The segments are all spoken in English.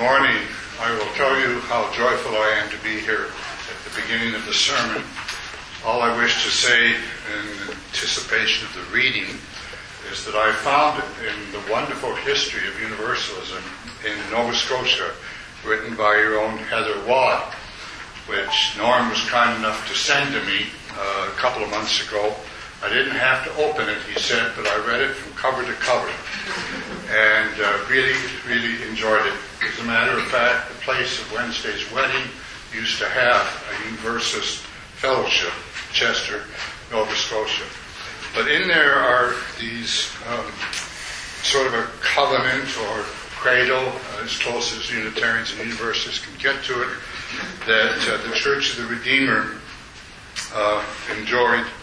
morning, I will tell you how joyful I am to be here at the beginning of the sermon. All I wish to say in anticipation of the reading is that I found it in the wonderful history of Universalism in Nova Scotia, written by your own Heather Watt, which Norm was kind enough to send to me a couple of months ago. I didn't have to open it, he said, but I read it from cover to cover and really enjoyed it. As a matter of fact, the place of Wednesday's wedding used to have a Universalist fellowship, Chester, Nova Scotia. But in there are these sort of a covenant or credo, as close as Unitarians and Universalists can get to it, that the Church of the Redeemer enjoyed,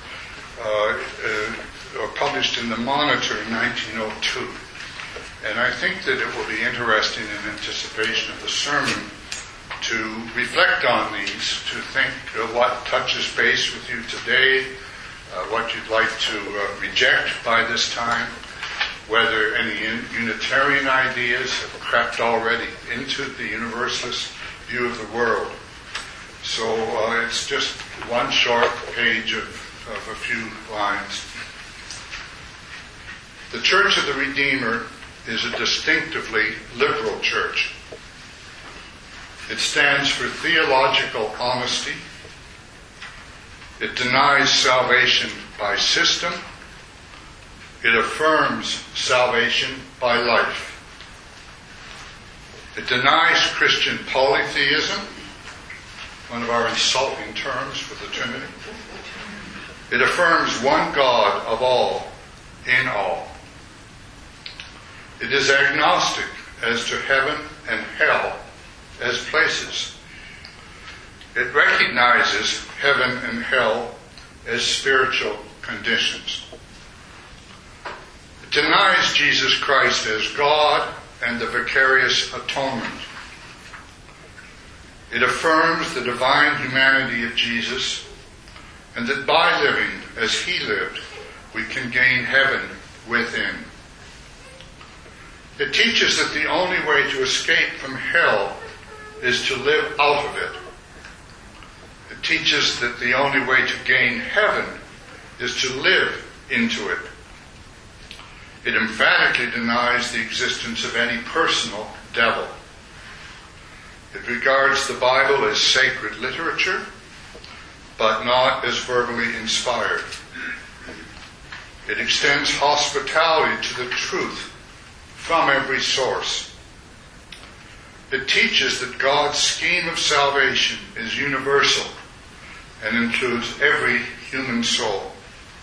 or published in the Monitor in 1902. And I think that it will be interesting in anticipation of the sermon to reflect on these, to think what touches base with you today, what you'd like to reject by this time, whether any Unitarian ideas have crept already into the Universalist view of the world. So it's just one short page of a few lines. The Church of the Redeemer is a distinctively liberal church. It stands for theological honesty. It denies salvation by system. It affirms salvation by life. It denies Christian polytheism, one of our insulting terms for the Trinity. It affirms one God of all, in all. It is agnostic as to heaven and hell as places. It recognizes heaven and hell as spiritual conditions. It denies Jesus Christ as God and the vicarious atonement. It affirms the divine humanity of Jesus, and that by living as he lived, we can gain heaven within. It teaches that the only way to escape from hell is to live out of it. It teaches that the only way to gain heaven is to live into it. It emphatically denies the existence of any personal devil. It regards the Bible as sacred literature, but not as verbally inspired. It extends hospitality to the truth from every source. It teaches that God's scheme of salvation is universal and includes every human soul.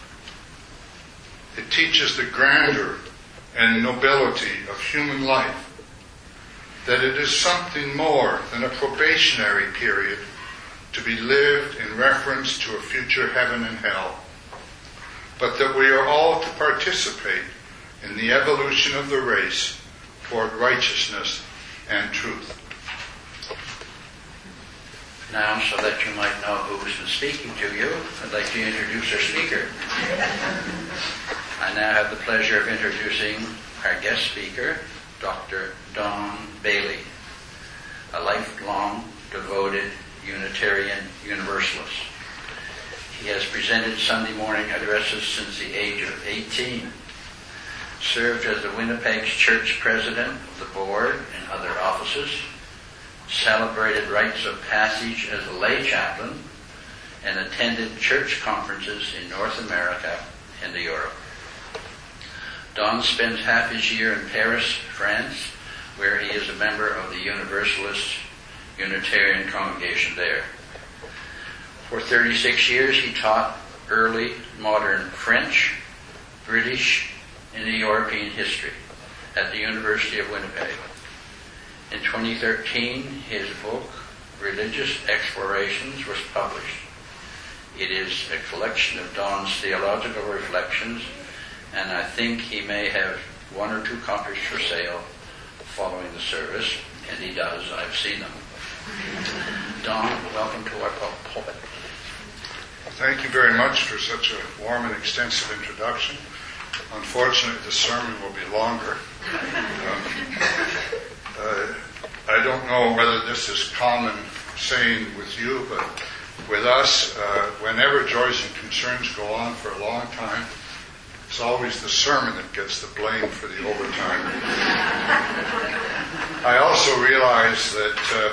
It teaches the grandeur and nobility of human life, that it is something more than a probationary period to be lived in reference to a future heaven and hell, but that we are all to participate in the evolution of the race toward righteousness and truth. Now, so that you might know who's been speaking to you, I'd like to introduce our speaker. I now have the pleasure of introducing our guest speaker, Dr. Don Bailey, a lifelong devoted Unitarian Universalist. He has presented Sunday morning addresses since the age of 18, served as the Winnipeg Church President of the Board and other offices, celebrated rites of passage as a lay chaplain, and attended church conferences in North America and Europe. Don spends half his year in Paris, France, where he is a member of the Universalist Unitarian congregation there. For 36 years he taught early modern French, British, and European history at the University of Winnipeg. In 2013, his book, Religious Explorations, was published. It is a collection of Don's theological reflections, and I think he may have one or two copies for sale following the service, and he does. I've seen them. Don, welcome to our pulpit. Thank you very much for such a warm and extensive introduction. Unfortunately, the sermon will be longer. I don't know whether this is common saying with you, but with us, whenever joys and concerns go on for a long time, it's always the sermon that gets the blame for the overtime. I also realize that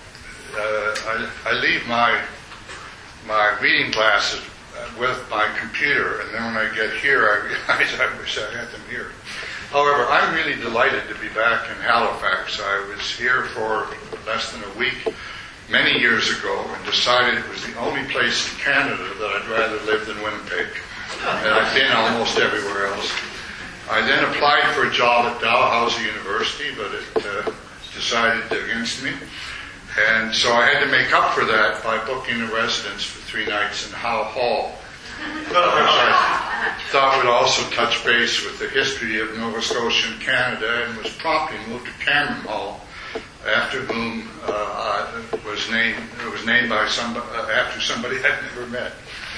I leave my reading glasses with my computer, and then when I get here, I realize I wish I had them here. However, I'm really delighted to be back in Halifax. I was here for less than a week many years ago and decided it was the only place in Canada that I'd rather live than Winnipeg. And I've been almost everywhere else. I then applied for a job at Dalhousie University, but it decided against me. And so I had to make up for that by booking a residence for 3 nights in Howe Hall, which I thought would also touch base with the history of Nova Scotia and Canada, and was promptly moved to Cameron Hall, after whom it was named by after somebody I'd never met.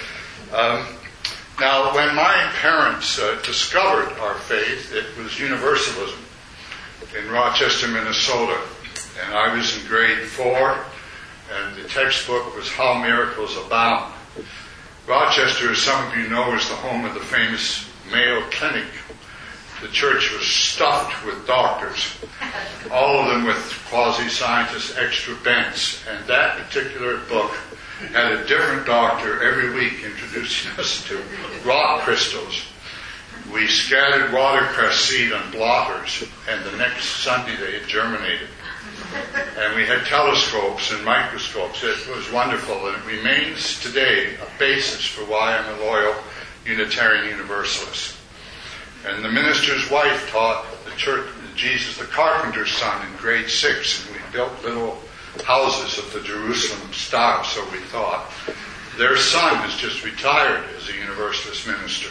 Now, when my parents discovered our faith, it was Universalism in Rochester, Minnesota. And I was in grade 4, and the textbook was How Miracles Abound. Rochester, as some of you know, is the home of the famous Mayo Clinic. The church was stuffed with doctors, all of them with quasi-scientist extra bents. And that particular book had a different doctor every week introducing us to rock crystals. We scattered watercress seed on blotters, and the next Sunday they had germinated. And we had telescopes and microscopes. It was wonderful, and it remains today a basis for why I'm a loyal Unitarian Universalist. And the minister's wife taught the church Jesus the Carpenter's Son in grade 6, and we built little houses of the Jerusalem style, so we thought. Their son has just retired as a Universalist minister.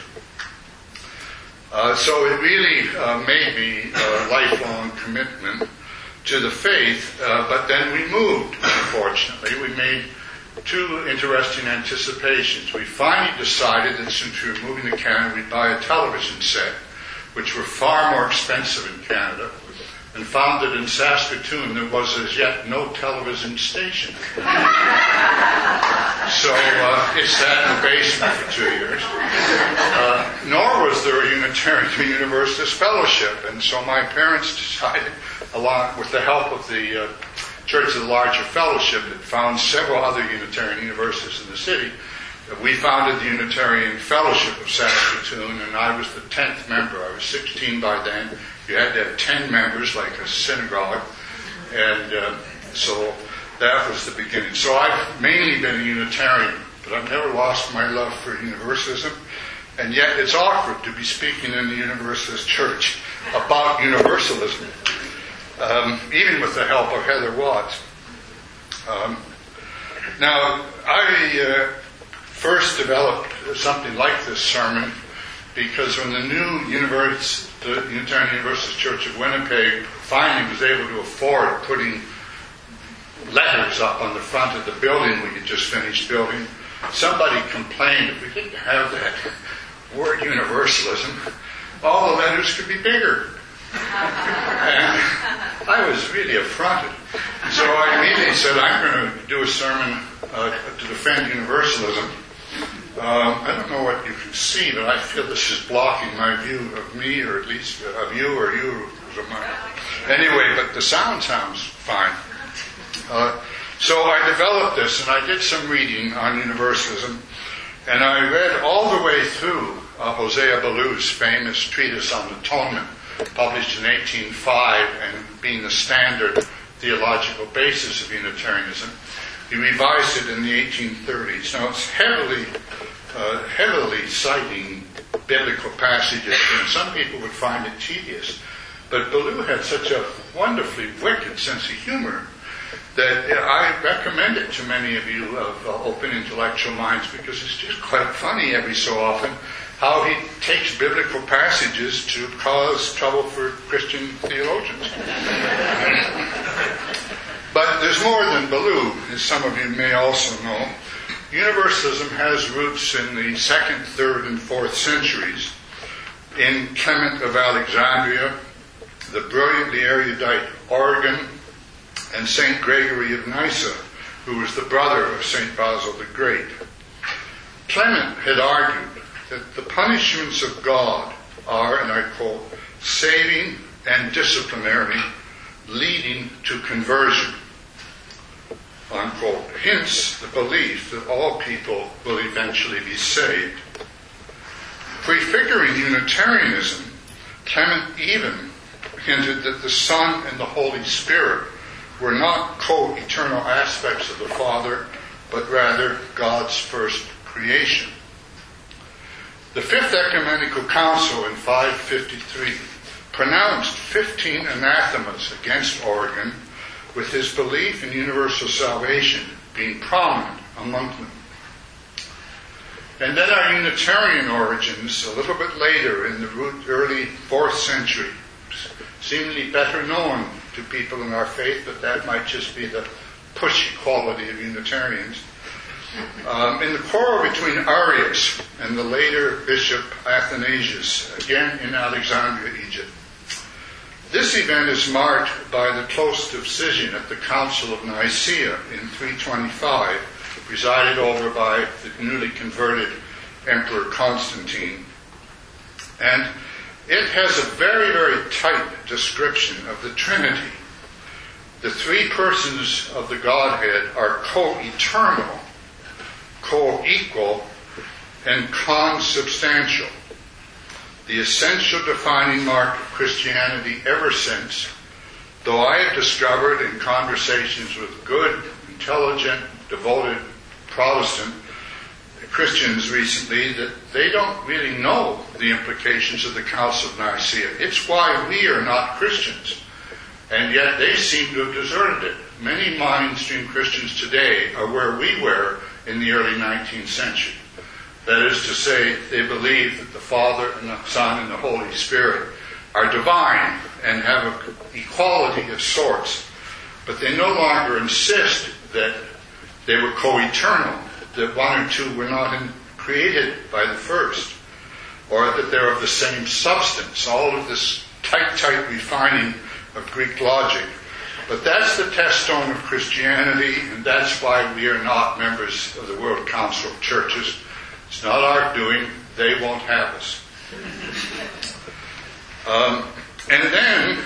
So it really made me a lifelong commitment to the faith, but then we moved, unfortunately. We made 2 interesting anticipations. We finally decided that since we were moving to Canada, we'd buy a television set, which were far more expensive in Canada, and found that in Saskatoon there was as yet no television station. So it sat in the basement for 2 years. Nor was there a Unitarian Universalist fellowship, and so my parents decided, along with the help of the Church of the Larger Fellowship, that found several other Unitarian Universalists in the city. We founded the Unitarian Fellowship of Saskatoon, and I was the 10th member. I was 16 by then. You had to have 10 members, like a synagogue, and so that was the beginning. So I've mainly been a Unitarian, but I've never lost my love for Universalism, and yet it's awkward to be speaking in the Universalist Church about Universalism, even with the help of Heather Watts. Now, I first developed something like this sermon because when the new Unitarian Universalist Church of Winnipeg finally was able to afford putting letters up on the front of the building we had just finished building, somebody complained if we didn't have that word Universalism, all the letters could be bigger. And I was really affronted. So I immediately said, I'm going to do a sermon to defend Universalism. I don't know what you can see, but I feel this is blocking my view of me, or at least of you, or you of mine. Anyway, but the sound sounds fine. So I developed this, and I did some reading on Universalism, and I read all the way through Hosea Ballou's famous treatise on atonement, published in 1805, and being the standard theological basis of Unitarianism. He revised it in the 1830s. Now, it's heavily citing biblical passages, and some people would find it tedious. But Ballou had such a wonderfully wicked sense of humor that I recommend it to many of you of open intellectual minds, because it's just quite funny every so often how he takes biblical passages to cause trouble for Christian theologians. But there's more than Ballou, as some of you may also know. Universalism has roots in the 2nd, 3rd, and 4th centuries in Clement of Alexandria, the brilliantly erudite Origen, and St. Gregory of Nyssa, who was the brother of St. Basil the Great. Clement had argued that the punishments of God are, and I quote, saving and disciplinary, leading to conversion, unquote. Hence the belief that all people will eventually be saved. Prefiguring Unitarianism, Clement even hinted that the Son and the Holy Spirit were not co-eternal aspects of the Father, but rather God's first creation. The Fifth Ecumenical Council in 553 pronounced 15 anathemas against Origen, with his belief in universal salvation being prominent among them. And then our Unitarian origins, a little bit later in the early 4th century, seemingly better known to people in our faith, but that might just be the pushy quality of Unitarians. In the quarrel between Arius and the later Bishop Athanasius, again in Alexandria, Egypt. This event is marked by the close decision at the Council of Nicaea in 325, presided over by the newly converted Emperor Constantine. And it has a very, very tight description of the Trinity. The three persons of the Godhead are co-eternal, co-equal, and consubstantial. The essential defining mark of Christianity ever since, though I have discovered in conversations with good, intelligent, devoted Protestant Christians recently that they don't really know the implications of the Council of Nicaea. It's why we are not Christians, and yet they seem to have deserted it. Many mainstream Christians today are where we were in the early 19th century. That is to say, they believe that the Father and the Son and the Holy Spirit are divine and have an equality of sorts, but they no longer insist that they were co-eternal, that one or two were not created by the first, or that they're of the same substance. All of this tight refining of Greek logic. But that's the touchstone of Christianity, and that's why we are not members of the World Council of Churches. It's not our doing. They won't have us. And then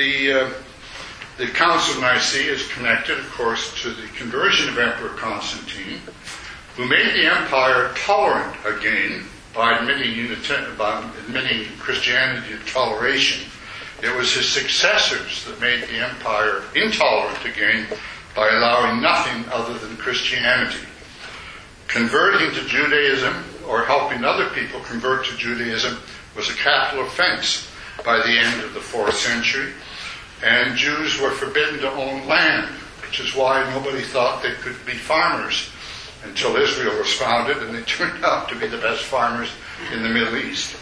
the Council of Nicaea is connected, of course, to the conversion of Emperor Constantine, who made the empire tolerant again by admitting Christianity to toleration. It was his successors that made the empire intolerant again by allowing nothing other than Christianity. Converting to Judaism or helping other people convert to Judaism was a capital offense by the end of the 4th century, and Jews were forbidden to own land, which is why nobody thought they could be farmers until Israel was founded, and they turned out to be the best farmers in the Middle East.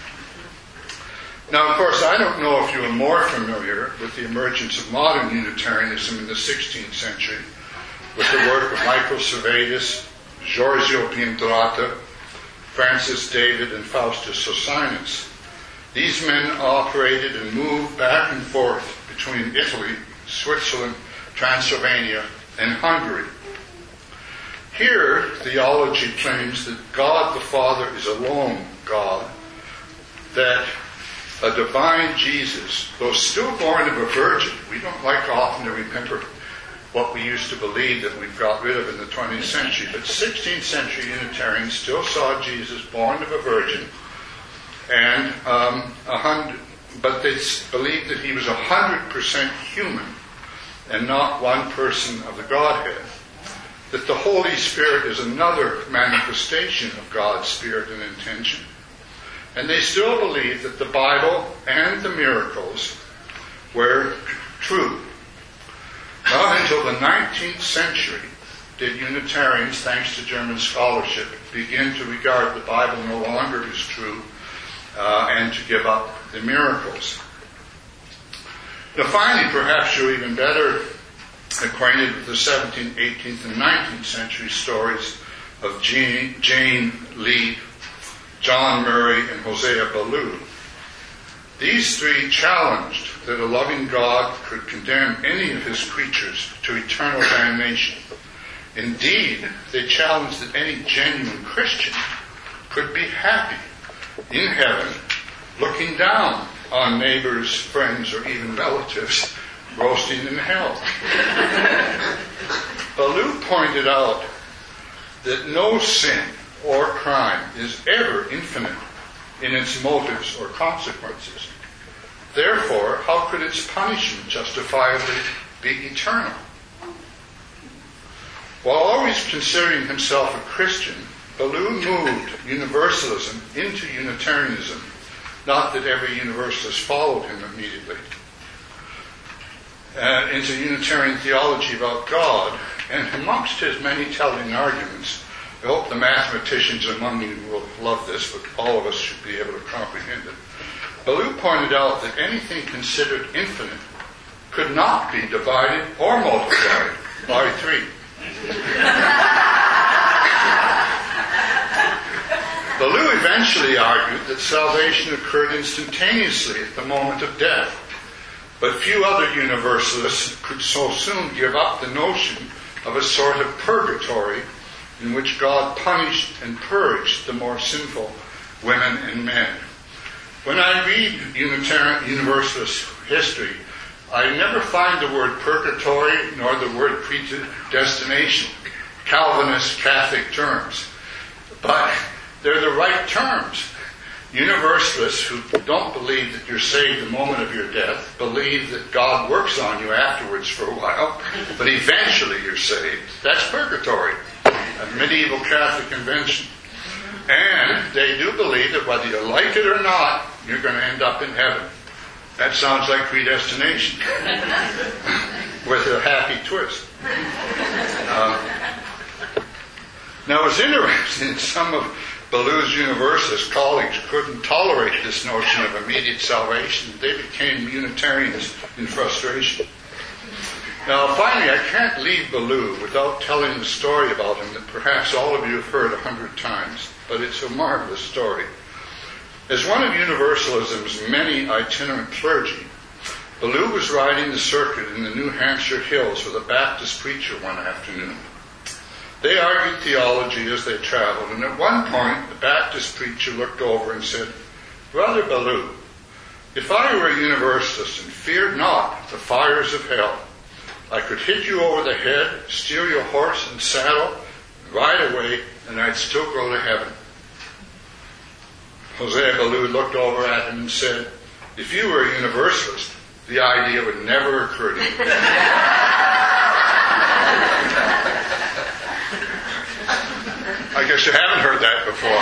Now, of course, I don't know if you are more familiar with the emergence of modern Unitarianism in the 16th century, with the work of Michael Servetus, Giorgio Piandrata, Francis David, and Faustus Socinus. These men operated and moved back and forth between Italy, Switzerland, Transylvania, and Hungary. Here, theology claims that God the Father is alone God, that a divine Jesus, though still born of a virgin, we don't like often to remember what we used to believe that we've got rid of in the 20th century, but 16th century Unitarians still saw Jesus born of a virgin, and but they believed that he was 100% human and not one person of the Godhead. That the Holy Spirit is another manifestation of God's Spirit and intention. And they still believe that the Bible and the miracles were true. Not until the 19th century did Unitarians, thanks to German scholarship, begin to regard the Bible no longer as true and to give up the miracles. Now finally, perhaps you're even better acquainted with the 17th, 18th, and 19th century stories of Jane Lee, John Murray, and Hosea Ballou. These three challenged that a loving God could condemn any of his creatures to eternal damnation. Indeed, they challenged that any genuine Christian could be happy in heaven, looking down on neighbors, friends, or even relatives roasting in hell. Ballou pointed out that no sin or crime is ever infinite in its motives or consequences. Therefore, how could its punishment justifiably be eternal? While always considering himself a Christian, Ballou moved universalism into Unitarianism. Not that every Universalist followed him immediately. Into Unitarian theology about God, and amongst his many telling arguments, I hope the mathematicians among you will love this, but all of us should be able to comprehend it. Ballou pointed out that anything considered infinite could not be divided or multiplied by 3. Ballou eventually argued that salvation occurred instantaneously at the moment of death, but few other Universalists could so soon give up the notion of a sort of purgatory in which God punished and purged the more sinful women and men. When I read Unitarian Universalist history, I never find the word purgatory nor the word predestination, Calvinist Catholic terms. But they're the right terms. Universalists who don't believe that you're saved the moment of your death believe that God works on you afterwards for a while, but eventually you're saved. That's purgatory, a medieval Catholic convention. And they do believe that whether you like it or not, you're going to end up in heaven. That sounds like predestination, with a happy twist. Now it's interesting, some of Ballou's Universalist colleagues couldn't tolerate this notion of immediate salvation. They became Unitarians in frustration. Now finally, I can't leave Ballou without telling the story about him that perhaps all of you have heard 100 times, but it's a marvelous story. As one of Universalism's many itinerant clergy, Ballou was riding the circuit in the New Hampshire hills with a Baptist preacher one afternoon. They argued theology as they traveled, and at one point the Baptist preacher looked over and said, "Brother Ballou, if I were a Universalist and feared not the fires of hell, I could hit you over the head, steal your horse and saddle, ride away, and I'd still go to heaven." Hosea Ballou looked over at him and said, "If you were a Universalist, the idea would never occur to you." I guess you haven't heard that before.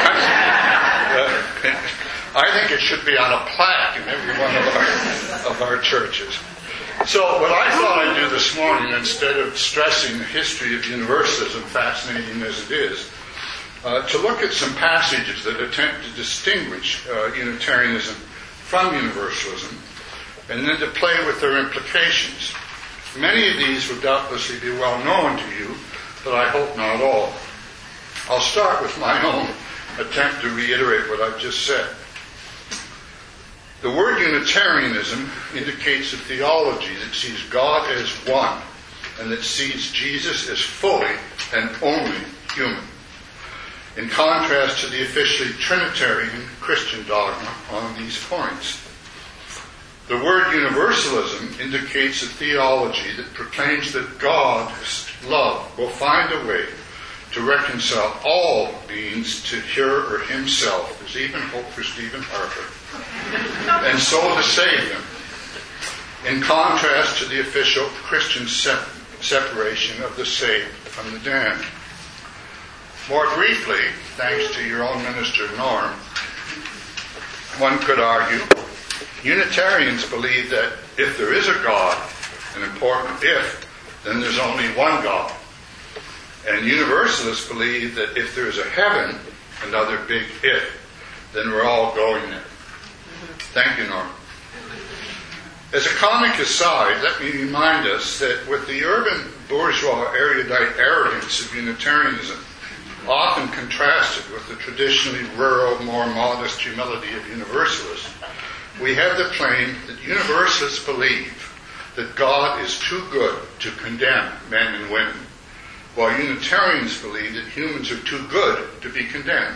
I think it should be on a plaque in every one of our churches. So what I thought I'd do this morning, instead of stressing the history of Universalism, fascinating as it is, to look at some passages that attempt to distinguish Unitarianism from Universalism, and then to play with their implications. Many of these would doubtlessly be well known to you, but I hope not all. I'll start with my own attempt to reiterate what I've just said. The word Unitarianism indicates a theology that sees God as one and that sees Jesus as fully and only human, in contrast to the officially Trinitarian Christian dogma on these points. The word universalism indicates a theology that proclaims that God's love will find a way to reconcile all beings to her or himself. There's even hope for Stephen Harper. And so to save them. In contrast to the official Christian separation of the saved from the damned. More briefly, thanks to your own minister Norm, one could argue Unitarians believe that if there is a God, an important if, then there's only one God. And Universalists believe that if there is a heaven, another big if, then we're all going there. Thank you, Norm. As a comic aside, let me remind us that with the urban bourgeois erudite arrogance of Unitarianism, often contrasted with the traditionally rural, more modest humility of Universalists, we have the claim that universalists believe that God is too good to condemn men and women, while Unitarians believe that humans are too good to be condemned.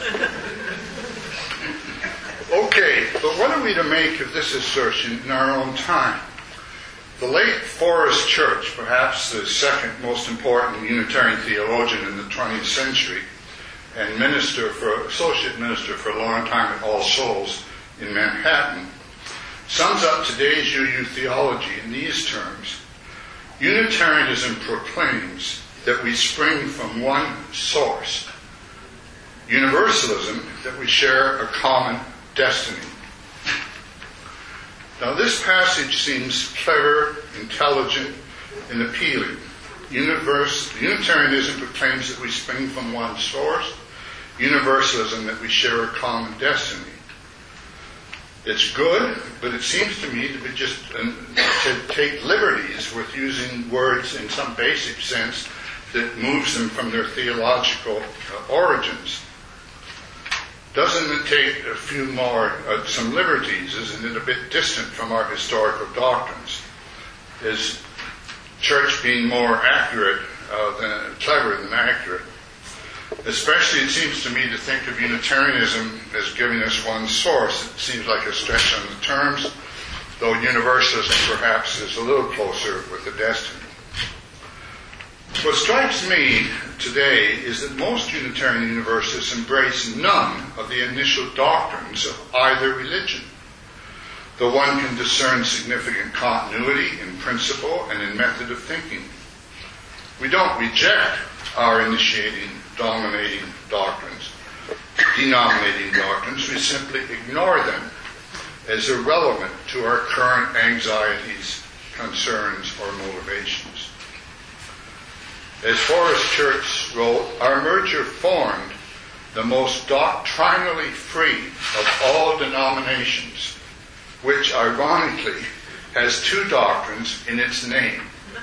Okay, but what are we to make of this assertion in our own time? The late Forrest Church, perhaps the second most important Unitarian theologian in the 20th century, and associate minister for a long time at All Souls in Manhattan, sums up today's UU theology in these terms. Unitarianism proclaims that we spring from one source. Universalism, that we share a common destiny. Now this passage seems clever, intelligent, and appealing. Unitarianism proclaims that we spring from one source. Universalism, that we share a common destiny. It's good, but it seems to me to be just to take liberties with using words in some basic sense that moves them from their theological origins. Doesn't it take a few more, some liberties? Isn't it a bit distant from our historical doctrines? Is church being more accurate clever than accurate? Especially, it seems to me to think of Unitarianism as giving us one source. It seems like a stretch on the terms, though Universalism perhaps is a little closer with the destiny. What strikes me today is that most Unitarian Universalists embrace none of the initial doctrines of either religion, though one can discern significant continuity in principle and in method of thinking. We don't reject our initiating, denominating doctrines, we simply ignore them as irrelevant to our current anxieties, concerns, or motivations. As Forrest Church wrote, our merger formed the most doctrinally free of all denominations, which ironically has two doctrines in its name.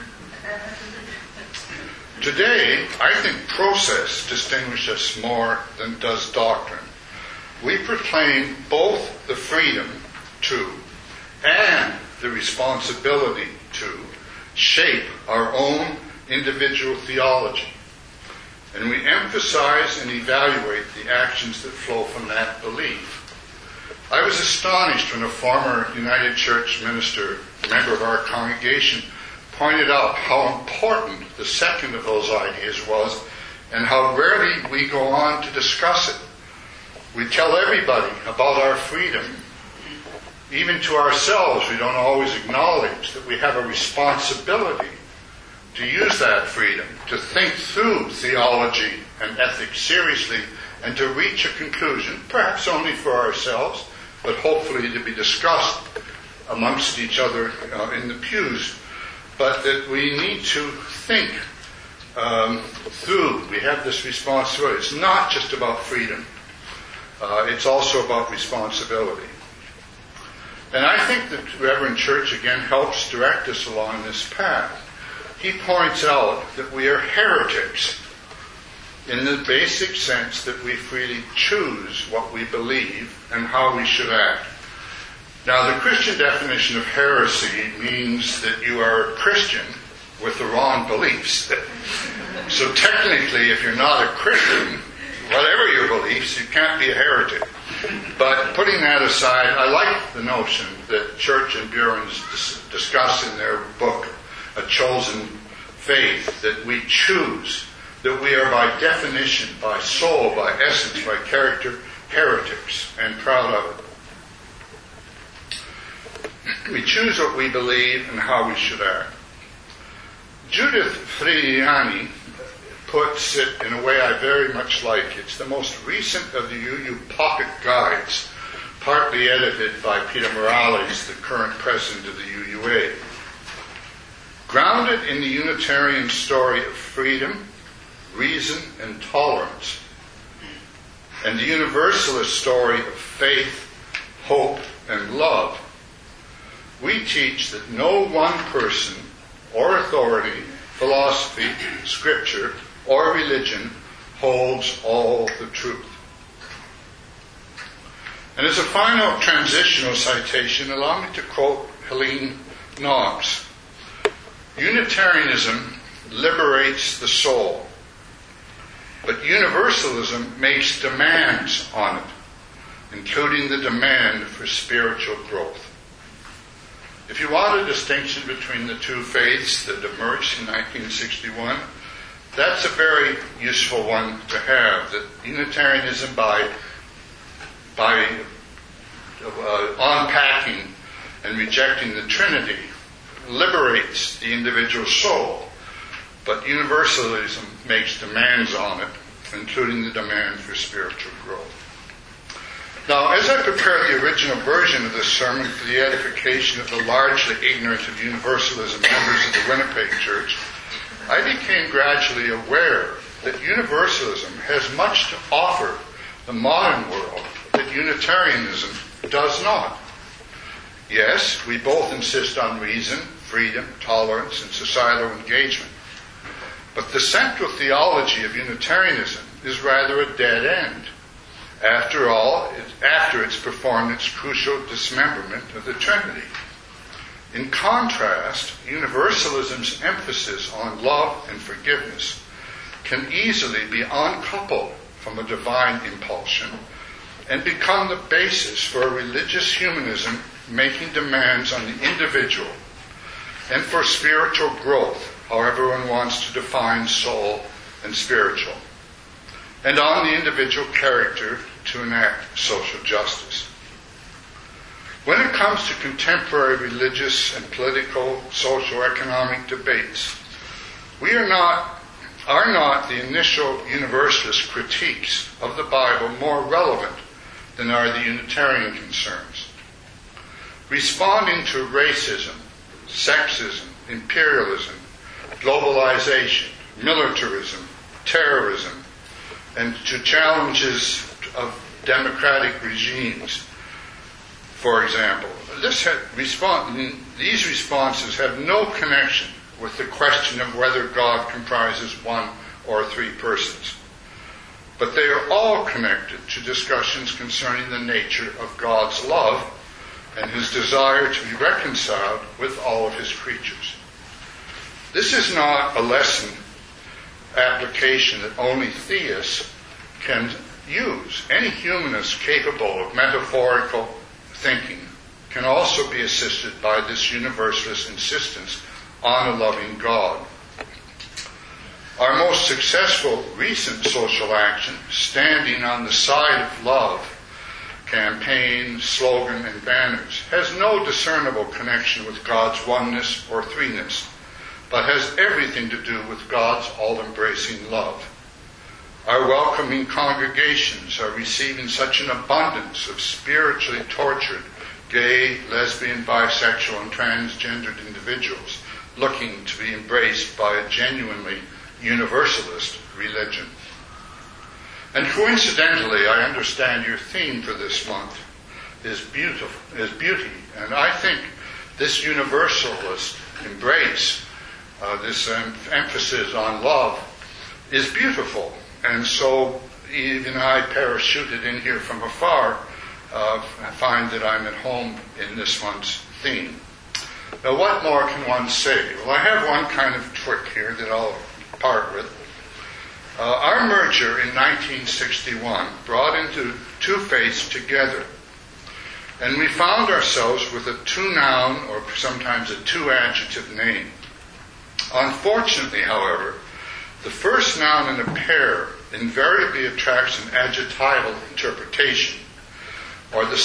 Today, I think process distinguishes us more than does doctrine. We proclaim both the freedom to and the responsibility to shape our own individual theology. And we emphasize and evaluate the actions that flow from that belief. I was astonished when a former United Church minister, a member of our congregation, pointed out how important the second of those ideas was and how rarely we go on to discuss it. We tell everybody about our freedom. Even to ourselves, we don't always acknowledge that we have a responsibility to use that freedom, to think through theology and ethics seriously, and to reach a conclusion, perhaps only for ourselves, but hopefully to be discussed amongst each other in the pews. But that we need to think through. We have this responsibility. It's not just about freedom. It's also about responsibility. And I think that Reverend Church again helps direct us along this path. He points out that we are heretics in the basic sense that we freely choose what we believe and how we should act. Now, the Christian definition of heresy means that you are a Christian with the wrong beliefs. So technically, if you're not a Christian, whatever your beliefs, you can't be a heretic. But putting that aside, I like the notion that Church and Buren's discuss in their book, A Chosen Faith, that we choose, that we are by definition, by soul, by essence, by character, heretics, and proud of it. We choose what we believe and how we should act. Judith Fridiani puts it in a way I very much like. It's the most recent of the UU pocket guides, partly edited by Peter Morales, the current president of the UUA. Grounded in the Unitarian story of freedom, reason, and tolerance, and the Universalist story of faith, hope, and love, we teach that no one person or authority, philosophy, scripture, or religion holds all the truth. And as a final transitional citation, allow me to quote Helene Knox. Unitarianism liberates the soul, but universalism makes demands on it, including the demand for spiritual growth. If you want a distinction between the two faiths that emerged in 1961, that's a very useful one to have, that Unitarianism, by unpacking and rejecting the Trinity, liberates the individual soul, but Universalism makes demands on it, including the demand for spiritual growth. Now, as I prepared the original version of this sermon for the edification of the largely ignorant of Universalism members of the Winnipeg Church, I became gradually aware that Universalism has much to offer the modern world that Unitarianism does not. Yes, we both insist on reason, freedom, tolerance, and societal engagement. But the central theology of Unitarianism is rather a dead end. After all, after it's performed its crucial dismemberment of the Trinity. In contrast, Universalism's emphasis on love and forgiveness can easily be uncoupled from a divine impulsion and become the basis for a religious humanism making demands on the individual and for spiritual growth, however one wants to define soul and spiritual, and on the individual character to enact social justice. When it comes to contemporary religious and political, socio-economic debates, we are not the initial Universalist critiques of the Bible more relevant than are the Unitarian concerns. Responding to racism, sexism, imperialism, globalization, militarism, terrorism, and to challenges of democratic regimes, for example, these responses have no connection with the question of whether God comprises one or three persons. But they are all connected to discussions concerning the nature of God's love and his desire to be reconciled with all of his creatures. This is not a lesson application that only theists can use. Any humanist capable of metaphorical thinking can also be assisted by this universalist insistence on a loving God. Our most successful recent social action, Standing on the Side of Love, campaign, slogan, and banners, has no discernible connection with God's oneness or threeness, but has everything to do with God's all-embracing love. Our welcoming congregations are receiving such an abundance of spiritually tortured gay, lesbian, bisexual, and transgendered individuals looking to be embraced by a genuinely universalist religion. And coincidentally, I understand your theme for this month is beauty. And I think this universalist embrace, this emphasis on love, is beautiful. And so even I, parachuted in here from afar, find that I'm at home in this month's theme. Now, what more can one say? Well, I have one kind of trick here that I'll part with. Our merger in 1961 brought into two faiths together, and we found ourselves with a two-noun or sometimes a two-adjective name. Unfortunately, however, the first noun in a pair invariably attracts an adjectival interpretation, or the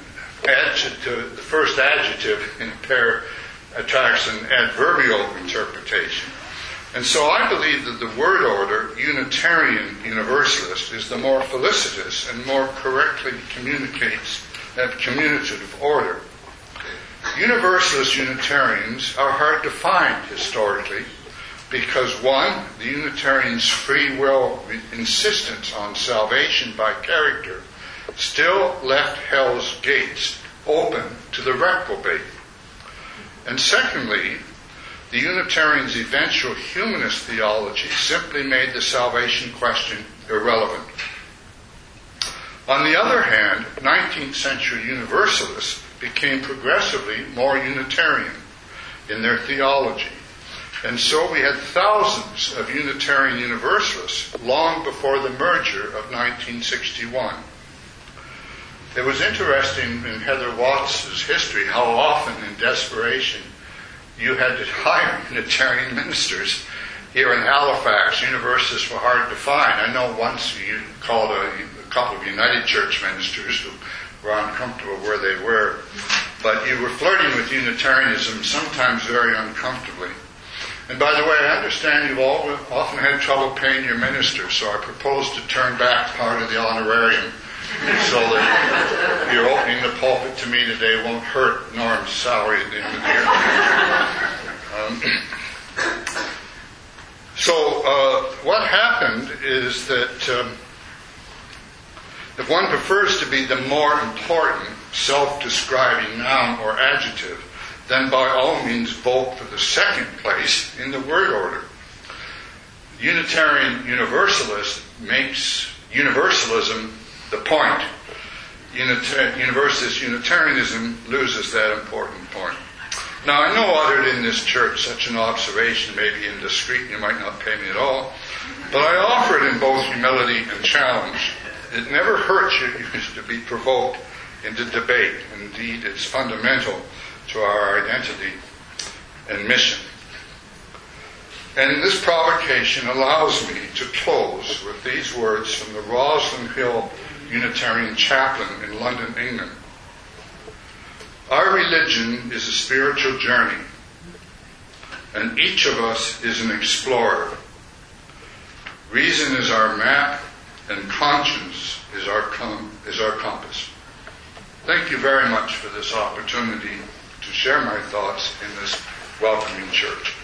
first adjective in a pair attracts an adverbial interpretation. And so I believe that the word order, Unitarian Universalist, is the more felicitous and more correctly communicates that commutative order. Universalist Unitarians are hard to find historically because, one, the Unitarians' free will insistence on salvation by character still left hell's gates open to the reprobate. And secondly, the Unitarians' eventual humanist theology simply made the salvation question irrelevant. On the other hand, 19th century Universalists became progressively more Unitarian in their theology. And so we had thousands of Unitarian Universalists long before the merger of 1961. It was interesting in Heather Watts' history how often in desperation you had to hire Unitarian ministers. Here in Halifax, Universalists were hard to find. I know once you called a couple of United Church ministers who were uncomfortable where they were. But you were flirting with Unitarianism, sometimes very uncomfortably. And by the way, I understand you've all often had trouble paying your ministers, so I propose to turn back part of the honorarium so that your opening the pulpit to me today won't hurt Norm's salary at the end of the year. What happened is that if one prefers to be the more important self-describing noun or adjective, then by all means vote for the second place in the word order. Unitarian Universalist makes universalism the point. Universalist Unitarianism loses that important point. Now, I know uttered in this church such an observation may be indiscreet and you might not pay me at all, but I offer it in both humility and challenge. It never hurts you to be provoked into debate. Indeed, it's fundamental to our identity and mission. And this provocation allows me to close with these words from the Roslyn Hill Unitarian Chaplain in London, England. Our religion is a spiritual journey, and each of us is an explorer. Reason is our map, and conscience is our compass. Thank you very much for this opportunity to share my thoughts in this welcoming church.